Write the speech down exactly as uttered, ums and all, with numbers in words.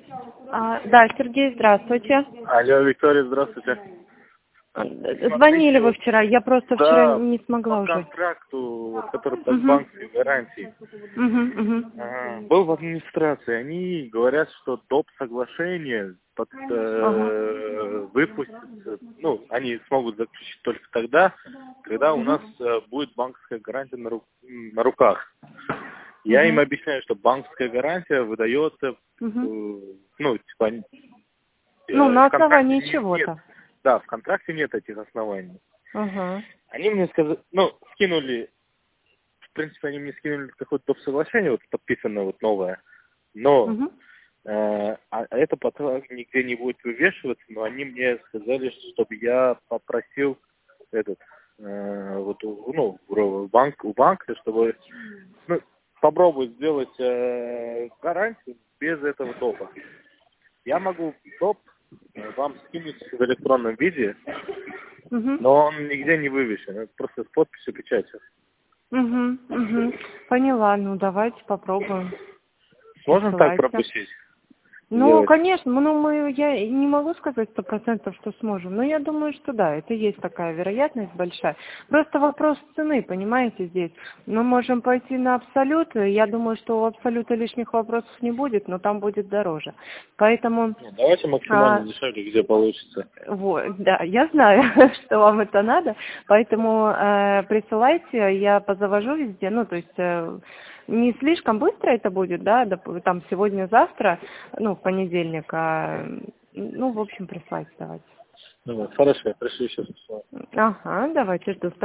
А, да, Сергей, здравствуйте. Алло, Виктория, здравствуйте. А, Звонили вы вчера, я просто вчера Да, не смогла по уже. контракту, вот, который под Угу. банковской гарантией, Угу, угу. а, был в администрации. Они говорят, что доп. Соглашение под, Ага. э, выпустят, ну, они смогут заключить только тогда, когда у Угу. нас э, будет банковская гарантия на, ру- на руках. Я им Угу. объясняю, что банковская гарантия выдается, э, Угу. ну, типа, Ну, э, на в контракте основании не- нет, чего-то. да, в контракте нет этих оснований. Ага. Они мне сказали, ну, скинули, в принципе, они мне скинули какое-то топ соглашение, вот подписанное вот новое, но Угу. э, а это потом нигде не будет вывешиваться, но они мне сказали, чтобы я попросил этот, э, вот, у- ну, в банк, у банка, чтобы, ну, попробовать сделать э, гарантию без этого топа. Я могу топ э, вам скинуть в электронном виде, Угу. но он нигде не вывешен, это просто с подписью печатью. Угу. Угу. Поняла, ну давайте попробуем. Можно так Присылайте. пропустить? Ну, Сделать? конечно, ну мы, я не могу сказать сто процентов, что сможем, но я думаю, что да, это есть такая вероятность большая. Просто вопрос цены, понимаете, здесь. Мы можем пойти на абсолют, и я думаю, что у абсолюта лишних вопросов не будет, но там будет дороже. Поэтому, Ну, давайте максимально а, дешевле, где получится. вот, да, я знаю, что вам это надо, поэтому э, присылайте, я позавожу везде, ну, то есть э, не слишком быстро это будет, да, доп- там сегодня-завтра, ну, в понедельник, а, ну, в общем, присылайте, давайте. Ну, вот, хорошо, я пришлю сейчас. Ага, давайте, жду.